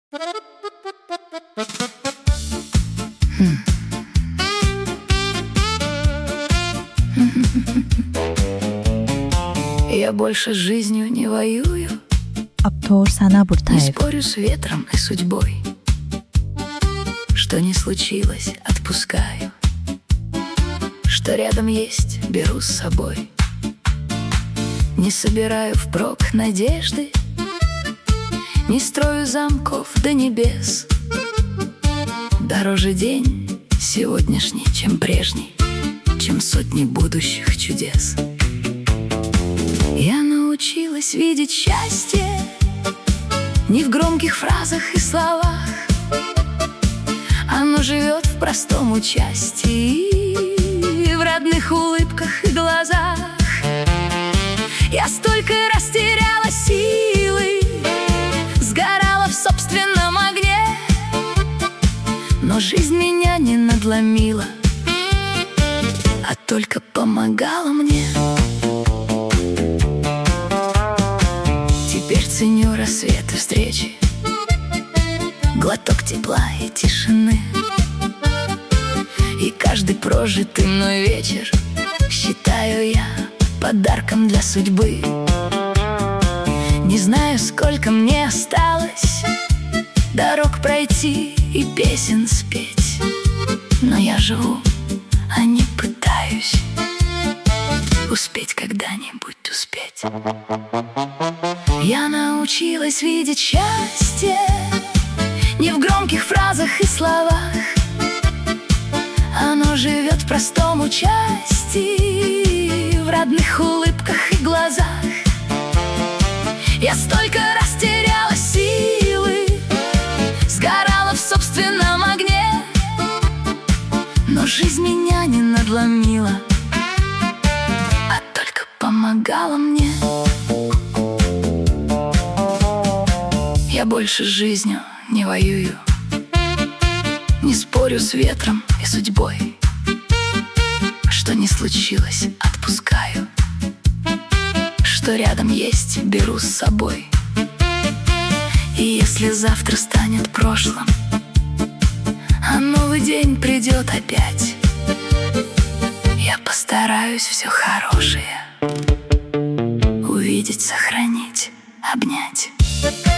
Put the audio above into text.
Я больше с жизнью не воюю, Abtor Sana не Burtaev. спорю с ветром и судьбой. Что не случилось, отпускаю. Что рядом есть, беру с собой. Не собираю впрок надежды, не строю замков до небес. Дороже день сегодняшний, чем прежний, чем сотни будущих чудес. Я научилась видеть счастье не в громких фразах и словах. Оно живет в простом участии, в родных улыбках и глазах. Я столько растеряла силы, сгорала в собственном огне, но жизнь меня не надломила, а только помогала мне. Теперь ценю рассветы встречи, глоток тепла и тишины. И каждый прожитый мной вечер считаю я подарком для судьбы. Не знаю, сколько мне осталось дорог пройти и песен спеть, но я живу, а не пытаюсь успеть когда-нибудь успеть. Я научилась видеть счастье не в громких фразах и словах. Оно живет в простом участии, в родных улыбках и глазах. Я столько растеряла силы, сгорала в собственном огне, но жизнь меня не надломила, а только помогала мне. Я больше с жизнью не воюю, не спорю с ветром и судьбой. Что не случилось, отпускаю. Что рядом есть, беру с собой. И если завтра станет прошлым, а новый день придет опять, я постараюсь все хорошее увидеть, сохранить, обнять.